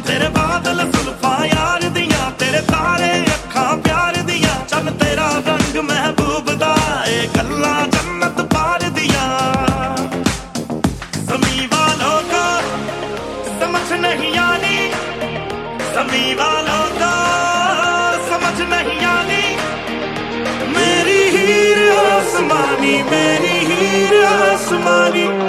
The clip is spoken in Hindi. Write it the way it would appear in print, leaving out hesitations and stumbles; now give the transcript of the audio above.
तेरे बादल जुल्फा यार दियां, तेरे तारे अखां प्यार दियां, चल तेरा रंग महबूब दा ए गल्लां जन्नत पार दियां। ज़मीं वालों को समझ नहीं आनी, ज़मीं वालों को समझ नहीं आनी, मेरी हीर आसमानी, मेरी हीर आसमानी।